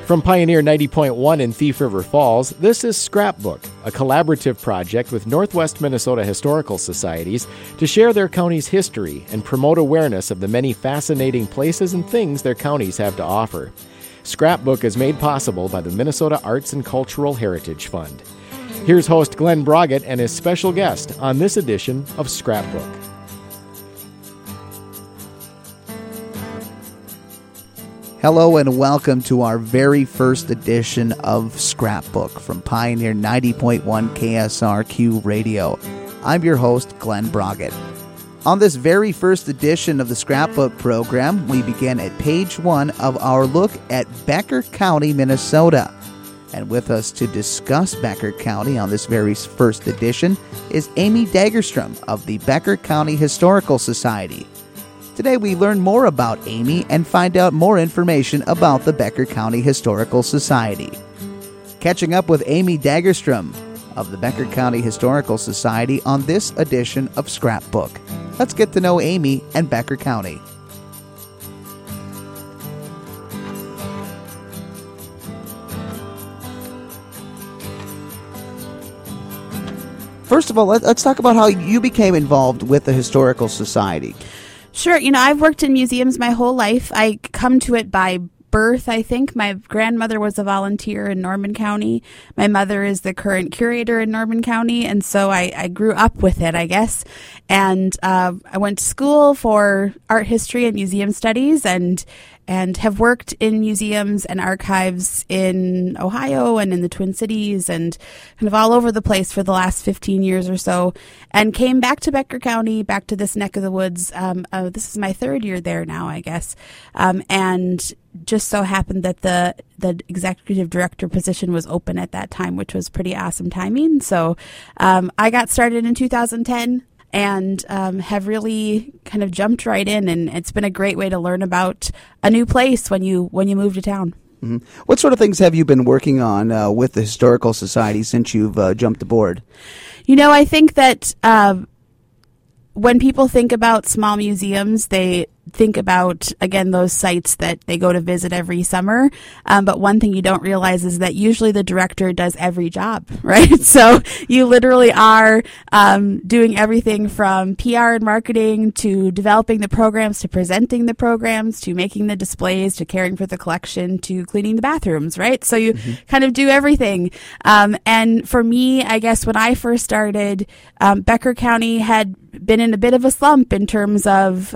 From Pioneer 90.1 in Thief River Falls, this is Scrapbook, a collaborative project with Northwest Minnesota Historical Societies to share their county's history and promote awareness of the many fascinating places and things their counties have to offer. Scrapbook is made possible by the Minnesota Arts and Cultural Heritage Fund. Here's host Glenn Broggett and his special guest on this edition of Scrapbook. Hello and welcome to our very first edition of Scrapbook from Pioneer 90.1 KSRQ Radio. I'm your host, Glenn Broggett. On this very first edition of the Scrapbook program, we begin at page 1 of our look at Becker County, Minnesota. And with us to discuss Becker County on this very first edition is Amy Dagerstrom of the Becker County Historical Society. Today we learn more about Amy and find out more information about the Becker County Historical Society. Catching up with Amy Dagerstrom of the Becker County Historical Society on this edition of Scrapbook. Let's get to know Amy and Becker County. First of all, let's talk about how you became involved with the Historical Society. Sure. I've worked in museums my whole life. I come to it by birth, I think. My grandmother was a volunteer in Norman County. My mother is the current curator in Norman County, and so I grew up with it, I guess. And I went to school for art history and museum studies and have worked in museums and archives in Ohio and in the Twin Cities and kind of all over the place for the last 15 years or so, and came back to Becker County, back to this neck of the woods. This is my third year there now, I guess, and just so happened that the executive director position was open at that time, which was pretty awesome timing. So I got started in 2010. And have really kind of jumped right in, and it's been a great way to learn about a new place when you move to town. Mm-hmm. What sort of things have you been working on with the Historical Society since you've jumped aboard? I think that when people think about small museums, they think about, again, those sites that they go to visit every summer. But one thing you don't realize is that usually the director does every job, right? So you literally are doing everything from PR and marketing to developing the programs to presenting the programs to making the displays to caring for the collection to cleaning the bathrooms, right? So you kind of do everything. And for me, I guess when I first started, Becker County had been in a bit of a slump in terms of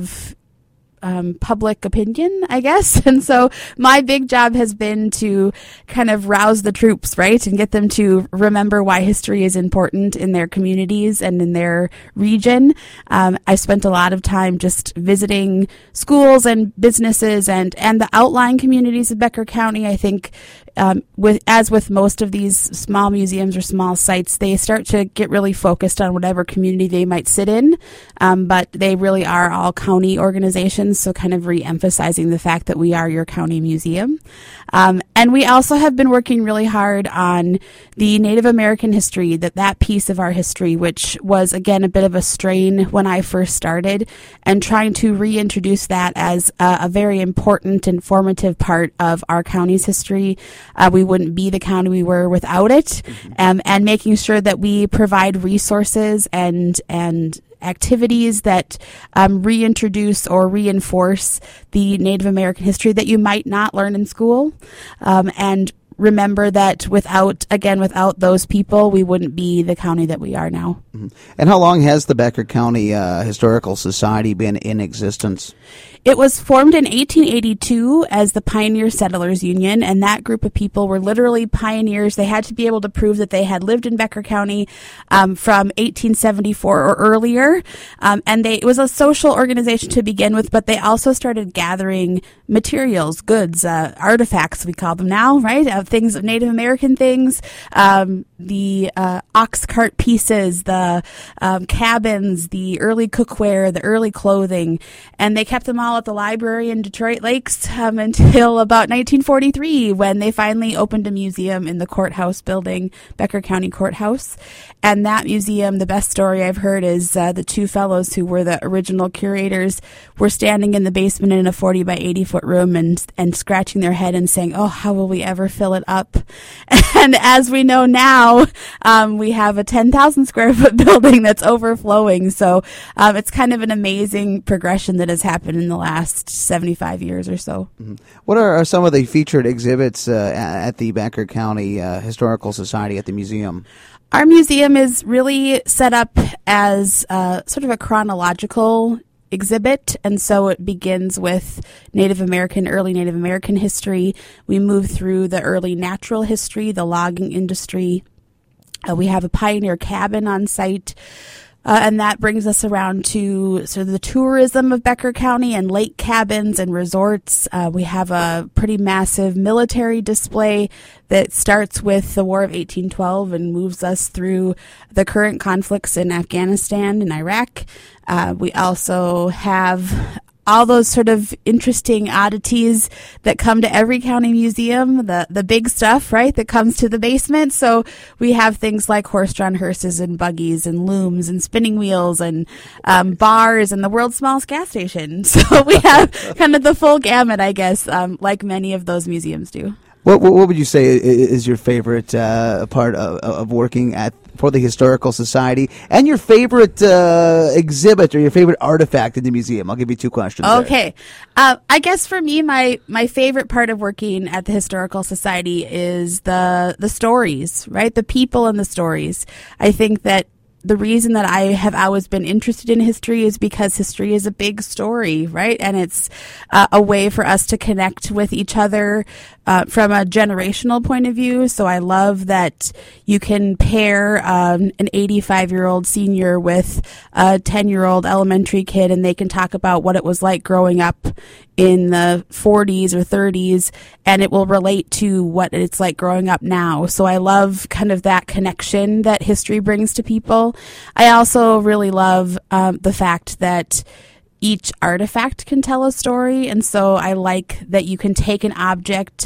public opinion, I guess. And so my big job has been to kind of rouse the troops, right? And get them to remember why history is important in their communities and in their region. I spent a lot of time just visiting schools and businesses and the outlying communities of Becker County. I think with most of these small museums or small sites, they start to get really focused on whatever community they might sit in, but they really are all county organizations, so kind of re-emphasizing the fact that we are your county museum. And we also have been working really hard on the Native American history, that piece of our history, which was, again, a bit of a strain when I first started, and trying to reintroduce that as a very important and formative part of our county's history. We wouldn't be the county we were without it, and making sure that we provide resources and activities that reintroduce or reinforce the Native American history that you might not learn in school, and remember that without those people, we wouldn't be the county that we are now. Mm-hmm. And how long has the Becker County Historical Society been in existence? It was formed in 1882 as the Pioneer Settlers Union, and that group of people were literally pioneers. They had to be able to prove that they had lived in Becker County from 1874 or earlier, and it was a social organization to begin with, but they also started gathering materials, goods, artifacts, we call them now, right, things, Native American things, the ox cart pieces, the cabins, the early cookware, the early clothing, and they kept them all at the library in Detroit Lakes until about 1943, when they finally opened a museum in the courthouse building, Becker County Courthouse. And that museum, the best story I've heard is the two fellows who were the original curators were standing in the basement in a 40 by 80 foot room and scratching their head and saying, "Oh, how will we ever fill it up?" And as we know now, we have a 10,000 square foot building that's overflowing. So it's kind of an amazing progression that has happened in the last 75 years or so. Mm-hmm. What are some of the featured exhibits at the Becker County Historical Society at the museum? Our museum is really set up as sort of a chronological exhibit, and so it begins with early Native American history. We move through the early natural history, the logging industry. We have a pioneer cabin on site. And that brings us around to sort of the tourism of Becker County and lake cabins and resorts. We have a pretty massive military display that starts with the War of 1812 and moves us through the current conflicts in Afghanistan and Iraq. We also have all those sort of interesting oddities that come to every county museum, the big stuff, right, that comes to the basement. So we have things like horse-drawn hearses and buggies and looms and spinning wheels and bars and the world's smallest gas station. So we have kind of the full gamut, I guess, like many of those museums do. What would you say is your favorite part of working for the Historical Society, and your favorite exhibit or your favorite artifact in the museum? I'll give you two questions. Okay. I guess for me, my favorite part of working at the Historical Society is the stories, right? The people and the stories. I think that the reason that I have always been interested in history is because history is a big story, right? And it's a way for us to connect with each other from a generational point of view. So I love that you can pair an 85-year-old senior with a 10-year-old elementary kid, and they can talk about what it was like growing up in the 40s or 30s, and it will relate to what it's like growing up now. So I love kind of that connection that history brings to people. I also really love the fact that each artifact can tell a story, and so I like that you can take an object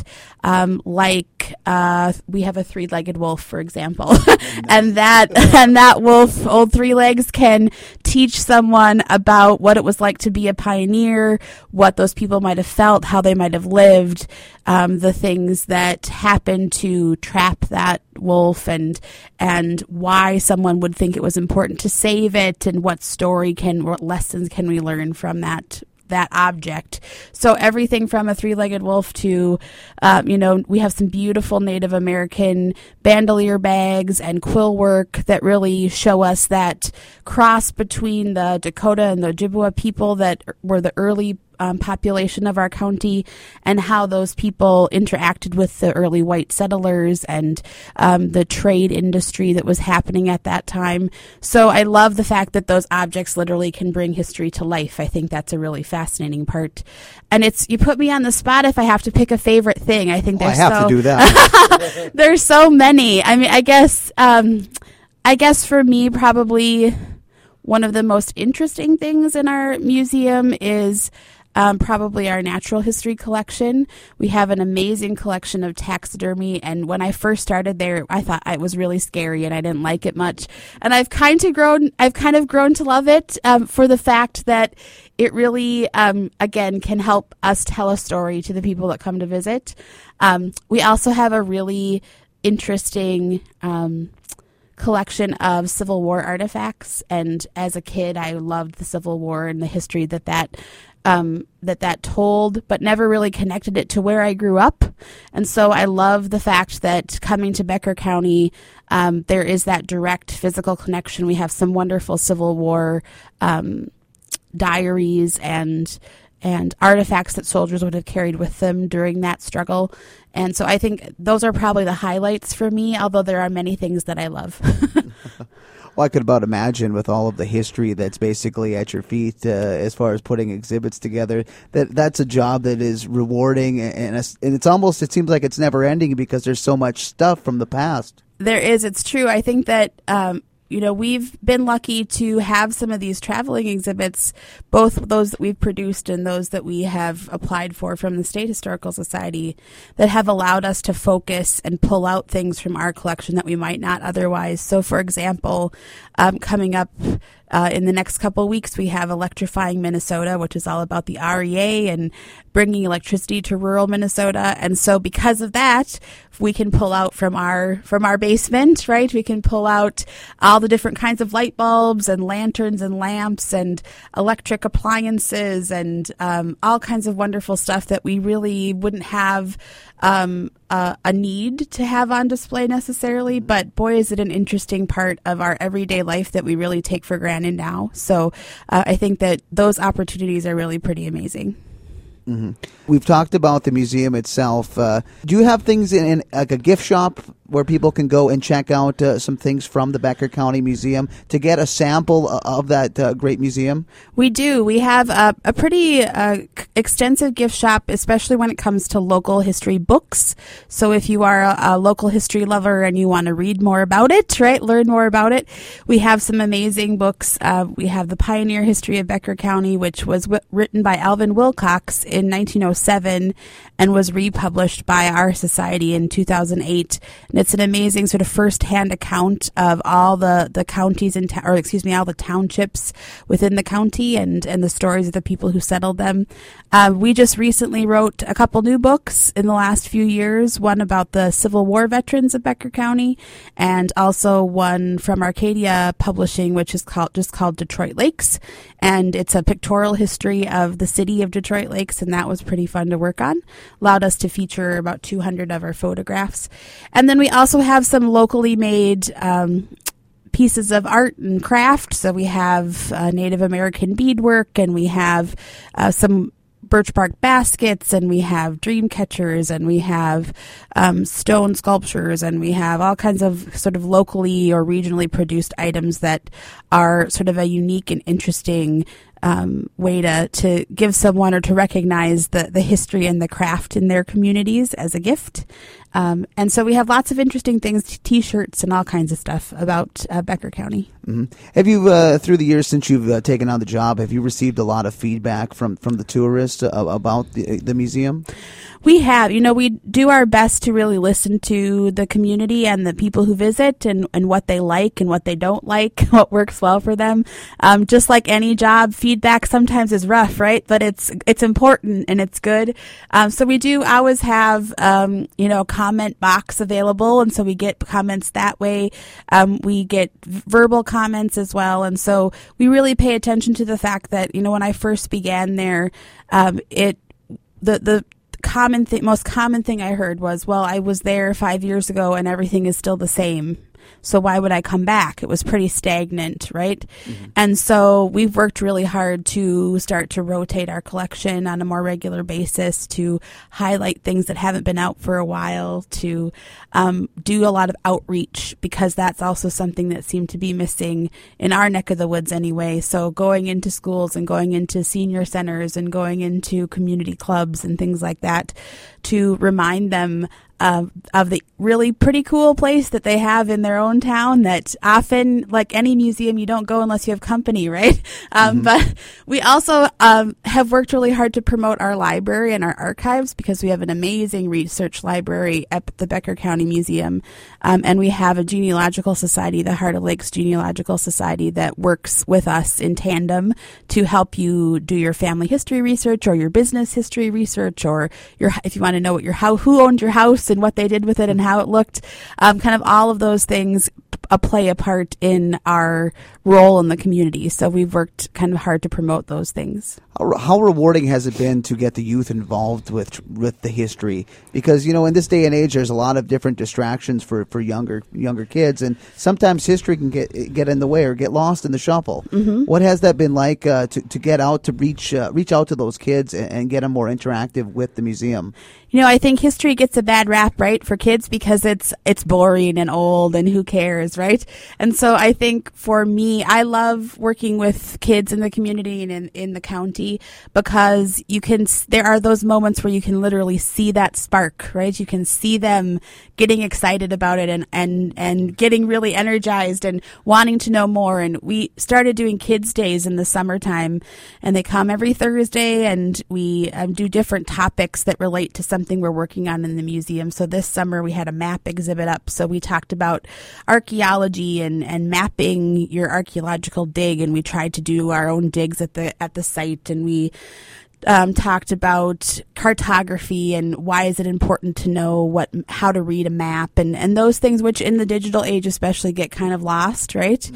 like we have a three-legged wolf, for example, and that wolf, old three legs, can teach someone about what it was like to be a pioneer, what those people might have felt, how they might have lived, the things that happened to trap that wolf, and why someone would think it was important to save it, and what lessons can we learn from that object. So everything from a three-legged wolf to, we have some beautiful Native American bandolier bags and quill work that really show us that cross between the Dakota and the Ojibwa people that were the early population of our county, and how those people interacted with the early white settlers and the trade industry that was happening at that time. So I love the fact that those objects literally can bring history to life. I think that's a really fascinating part. And you put me on the spot if I have to pick a favorite thing. I think there's I have to do that. There's so many. I mean, I guess for me, probably one of the most interesting things in our museum is probably our natural history collection. We have an amazing collection of taxidermy, and when I first started there, I thought it was really scary and I didn't like it much. And I've kind of grown to love it for the fact that it really, again, can help us tell a story to the people that come to visit. We also have a really interesting collection of Civil War artifacts, and as a kid, I loved the Civil War and the history that told, but never really connected it to where I grew up. And so I love the fact that coming to Becker County, there is that direct physical connection. We have some wonderful Civil War diaries and artifacts that soldiers would have carried with them during that struggle. And so I think those are probably the highlights for me, although there are many things that I love. Well, I could about imagine with all of the history that's basically at your feet as far as putting exhibits together, that's a job that is rewarding, and it's almost, it seems like it's never ending because there's so much stuff from the past. There is. It's true. I think that, we've been lucky to have some of these traveling exhibits, both those that we've produced and those that we have applied for from the State Historical Society, that have allowed us to focus and pull out things from our collection that we might not otherwise. So, for example, coming up in the next couple of weeks, we have Electrifying Minnesota, which is all about the REA and bringing electricity to rural Minnesota. And so because of that, we can pull out from our basement, right? We can pull out all the different kinds of light bulbs and lanterns and lamps and electric appliances and all kinds of wonderful stuff that we really wouldn't have a need to have on display necessarily, but boy, is it an interesting part of our everyday life that we really take for granted now. So I think that those opportunities are really pretty amazing. Mm-hmm. We've talked about the museum itself. Do you have things in like a gift shop where people can go and check out some things from the Becker County Museum to get a sample of that great museum? We do. We have a pretty extensive gift shop, especially when it comes to local history books. So if you are a local history lover and you want to read more about it, right, learn more about it, we have some amazing books. We have The Pioneer History of Becker County, which was written by Alvin Wilcox in 1907 and was republished by our society in 2008. And it's an amazing sort of first-hand account of all the counties all the townships within the county and the stories of the people who settled them. We just recently wrote a couple new books in the last few years, one about the Civil War veterans of Becker County, and also one from Arcadia Publishing, which is called Detroit Lakes. And it's a pictorial history of the city of Detroit Lakes, and that was pretty fun to work on. Allowed us to feature about 200 of our photographs. And then we also have some locally made pieces of art and craft. So we have Native American beadwork, and we have some birch bark baskets, and we have dream catchers, and we have stone sculptures, and we have all kinds of sort of locally or regionally produced items that are sort of a unique and interesting way to give someone or to recognize the history and the craft in their communities as a gift. And so we have lots of interesting things, T-shirts and all kinds of stuff about Becker County. Mm-hmm. Have you, through the years since you've taken on the job, have you received a lot of feedback from the tourists about the museum? We have. We do our best to really listen to the community and the people who visit and what they like and what they don't like, what works well for them. Just like any job, feedback sometimes is rough, right? But it's important and it's good. So we do always have, comment box available. And so we get comments that way. We get verbal comments as well. And so we really pay attention to the fact that, when I first began there, the most common thing I heard was, well, I was there 5 years ago and everything is still the same. So why would I come back? It was pretty stagnant, right? Mm-hmm. And so we've worked really hard to start to rotate our collection on a more regular basis, to highlight things that haven't been out for a while, to do a lot of outreach, because that's also something that seemed to be missing in our neck of the woods anyway. So going into schools and going into senior centers and going into community clubs and things like that to remind them of the really pretty cool place that they have in their own town that often, like any museum, you don't go unless you have company, right? Mm-hmm. But we also have worked really hard to promote our library and our archives, because we have an amazing research library at the Becker County Museum. And we have a genealogical society, the Heart of Lakes Genealogical Society, that works with us in tandem to help you do your family history research or your business history research, or if you want to know who owned your house and what they did with it and how it looked. Kind of all of those things play a part in our role in the community. So we've worked kind of hard to promote those things. How rewarding has it been to get the youth involved with the history? Because, in this day and age, there's a lot of different distractions for younger kids, and sometimes history can get in the way or get lost in the shuffle. Mm-hmm. What has that been like to get out, to reach out to those kids and get them more interactive with the museum? I think history gets a bad rap, right, for kids because it's boring and old and who cares, right? And so I think for me, I love working with kids in the community and in the county because there are those moments where you can literally see that spark, right? You can see them getting excited about it and getting really energized and wanting to know more. And we started doing kids' days in the summertime, and they come every Thursday, and we do different topics that relate to something we're working on in the museum. So this summer we had a map exhibit up. So we talked about archaeology and mapping your archaeological dig, and we tried to do our own digs at the site, and we talked about cartography and why is it important to know how to read a map and those things, which in the digital age especially get kind of lost, right?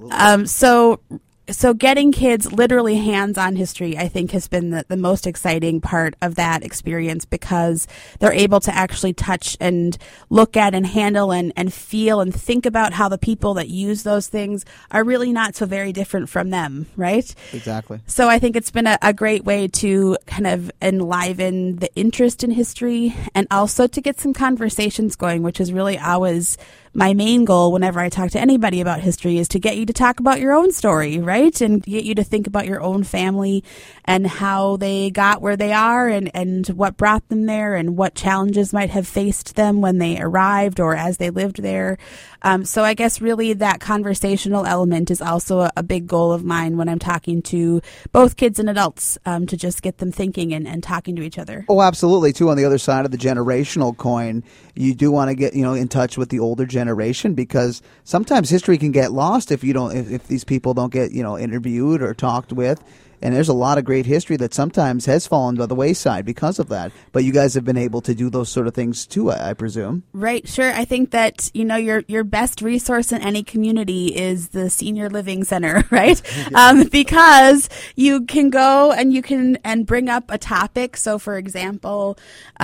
So getting kids literally hands-on history, I think, has been the most exciting part of that experience because they're able to actually touch and look at and handle and feel and think about how the people that use those things are really not so very different from them, right? Exactly. So I think it's been a great way to kind of enliven the interest in history and also to get some conversations going, which is really always my main goal whenever I talk to anybody about history is to get you to talk about your own story, right? And get you to think about your own family and how they got where they are and what brought them there and what challenges might have faced them when they arrived or as they lived there. So I guess really that conversational element is also a big goal of mine when I'm talking to both kids and adults, to just get them thinking and talking to each other. Oh, absolutely, too. On the other side of the generational coin, you do want to get in touch with the older generation because sometimes history can get lost if these people don't get interviewed or talked with. And there's a lot of great history that sometimes has fallen by the wayside because of that. But you guys have been able to do those sort of things too, I presume. Right, sure. I think that, your best resource in any community is the senior living center, right? Because you can go and you can bring up a topic. So, for example,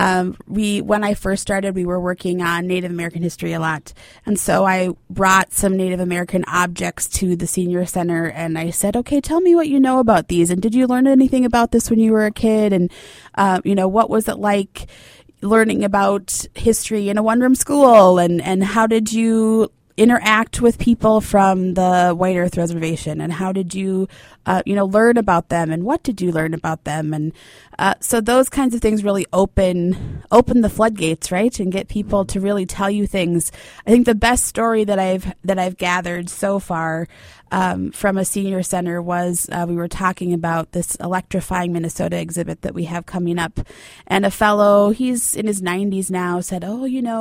when I first started, we were working on Native American history a lot. And so I brought some Native American objects to the senior center and I said, okay, tell me what you know about these. And did you learn anything about this when you were a kid? And, what was it like learning about history in a one-room school? And how did you interact with people from the White Earth Reservation? And how did you, learn about them? And what did you learn about them? And so those kinds of things really open the floodgates, right? And get people to really tell you things. I think the best story that I've gathered so far from a senior center was we were talking about this Electrifying Minnesota exhibit that we have coming up. And a fellow, he's in his 90s now, said, in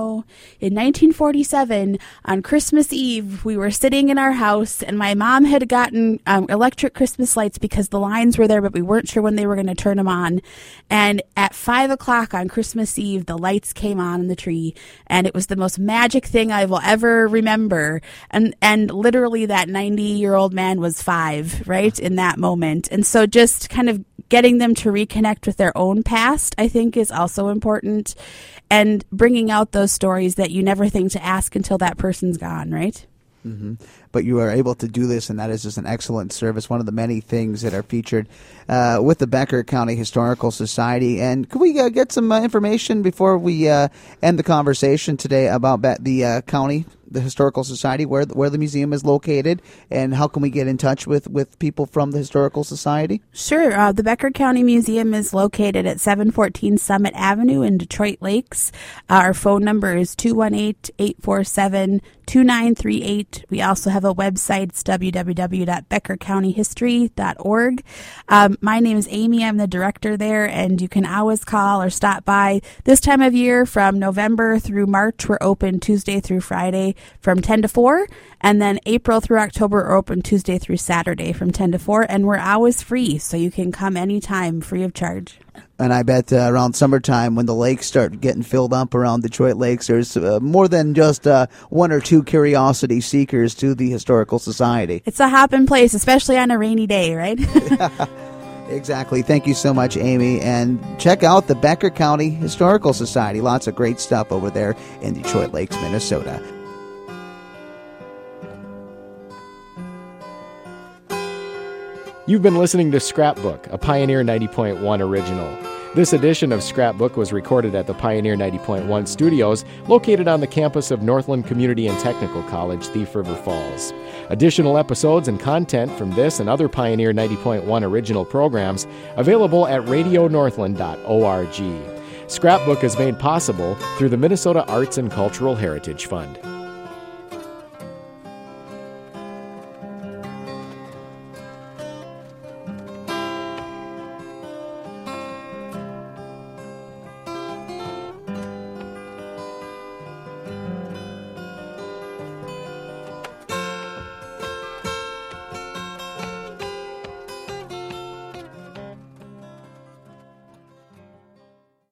1947, on Christmas Eve, we were sitting in our house and my mom had gotten electric Christmas lights because the lines were there, but we weren't sure when they were going to turn them on. And at 5:00 on Christmas Eve, the lights came on in the tree and it was the most magic thing I will ever remember. And literally that 90-year-old man was 5, right, in that moment. And so just kind of getting them to reconnect with their own past, I think, is also important. And bringing out those stories that you never think to ask until that person's gone, right? Mm-hmm. But you are able to do this, and that is just an excellent service, one of the many things that are featured with the Becker County Historical Society. And could we get some information before we end the conversation today about the county, the Historical Society, where the museum is located, and how can we get in touch with people from the Historical Society? Sure. The Becker County Museum is located at 714 Summit Avenue in Detroit Lakes. Our phone number is 218-847-2938. We also have a website. It's www.beckercountyhistory.org. My name is Amy. I'm the director there, and you can always call or stop by. This time of year, from November through March, we're open Tuesday through Friday from 10 to 4, and then April through October are open Tuesday through Saturday from 10 to 4, and we're always free, so you can come anytime free of charge. And I bet around summertime when the lakes start getting filled up around Detroit Lakes, there's more than just one or two curiosity seekers to the Historical Society. It's a hopping place, especially on a rainy day, right? Exactly. Thank you so much, Amy. And check out the Becker County Historical Society. Lots of great stuff over there in Detroit Lakes, Minnesota. You've been listening to Scrapbook, a Pioneer 90.1 original. This edition of Scrapbook was recorded at the Pioneer 90.1 studios located on the campus of Northland Community and Technical College, Thief River Falls. Additional episodes and content from this and other Pioneer 90.1 original programs available at radionorthland.org. Scrapbook is made possible through the Minnesota Arts and Cultural Heritage Fund.